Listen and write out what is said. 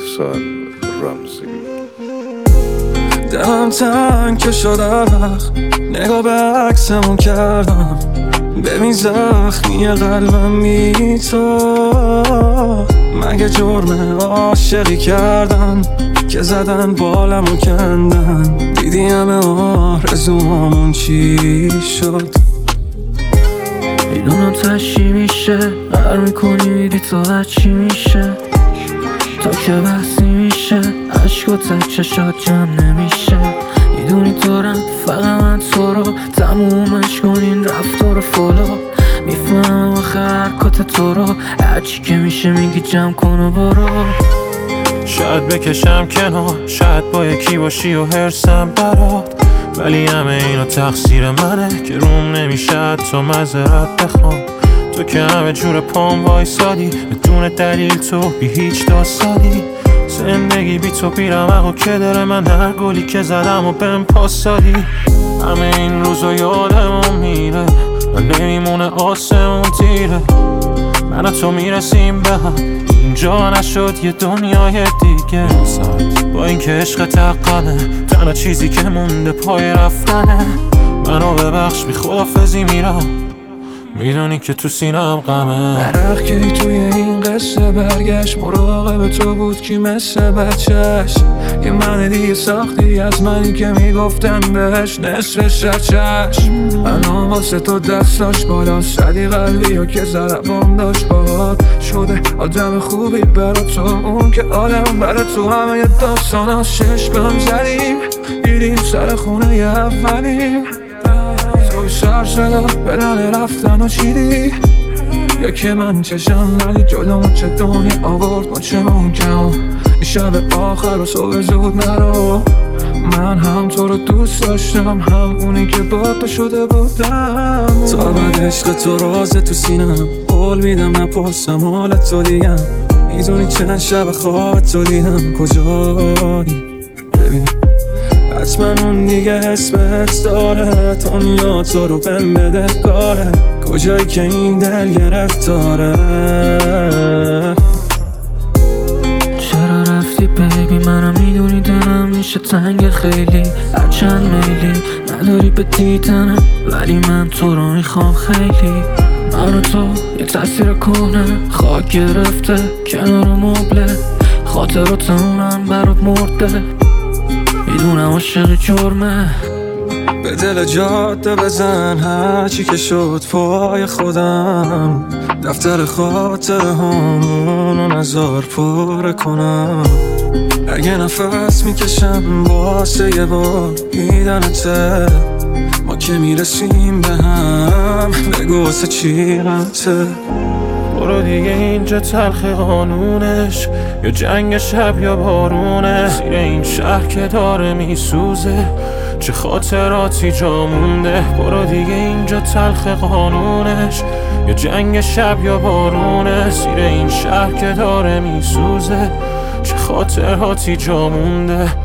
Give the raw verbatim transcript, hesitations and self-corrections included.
سال رمزی. دلم تنگ که شده وقت نگاه به عکسمون کردم، ببین زخمی قلبم بی تو. مگه جرم عاشقی کردن که زدن بالمو کندن؟ دیدی همه آرزوامون چی شد؟ میدونم تشی میشه، هر میکنی بی تو چی میشه؟ تا که بحثی میشه عشق و ته چشات جمع نمیشه. میدونی دارم فقط من تو رو تمومش کنین رفتار فلو. میفهمم آخه حرکات تو رو هرچی که میشه میگی جمع کن و برو. شاید بکشم کنار، شاید با یکی باشی و هرسم برات، ولی همه اینا تقصیر منه که روم نمیشه تو معذرت بخوام. تو که همه جور پام وایسادی بدون دلیل، تو بی هیچ داستانی. زندگی بی تو بیرمق که داره من هر گلی که زدم و بهم پاس دادی. همه این روزا یادمون میره و نمیمونه آسمون تیره. من و تو میرسیم به هم، اینجا نشد یه دنیای دیگه. با این که عشق تقمه تنها چیزی که مونده پای رفتنه. منو ببخش بی خدافزی میرم، میدونی که تو سینم غمه. عرق که توی این قصه برگشت مراقب تو بود که مثل بچهش. یه من دیگه ساختی از منی که میگفتم بهش نصف شرچشم. الان واسه تو دستاش بالا صدی قلبی ها که ضربام داشت باهات شده آدم خوبی برا تو، اون که آدم برا تو. همه یه داستان ها چشمم زدیم دیدیم سر خونه یه اولیم. توی سر صدا بدن رفتن و چیدی یکی من چشم ولی جلومو چه دنیا آورد ما چه ممکن. شب آخر و صبح زود نرو، من هم تو رو دوست داشتم هم اونی که با تو شده بودم. تا بعد عشق تو رازه تو سینم، قول میدم نپرسم حالت تو دیگم. میدونی چند شب خواب تو دیدم کجایی؟ ببین حتما اون دیگه اسمت داره، دنیا تو رو بهم بده کاره. کجایی که این دل گرفتاره؟ چرا رفتی بیبی؟ منم میدونی دلم میشه تنگ خیلی، هرچند میلی نداری به دیدنم، ولی من تو رو میخوام خیلی. من و تو یه تاثیر کنه خاک گرفته کنار مبله، خاطرات اونم برات مرده. میدونم عاشق جرمه، به دل جاده بزن هرچی که شد پای خودم. دفتر خاطر همونو نزار پر کنم. اگه نفس میکشم واسه یه بار دیدنته، ما که میرسیم به هم بگو واسه چی غمته. برو دیگه اینجا تلخ قانونش، یا جنگ شب یا بارونه. زیر این شهر که داره میسوزه چه خاطراتی جا مونده. برو دیگه اینجا تلخ قانونش، یا جنگ شب یا بارونه. زیر این شهر که داره میسوزه چه خاطراتی جا مونده.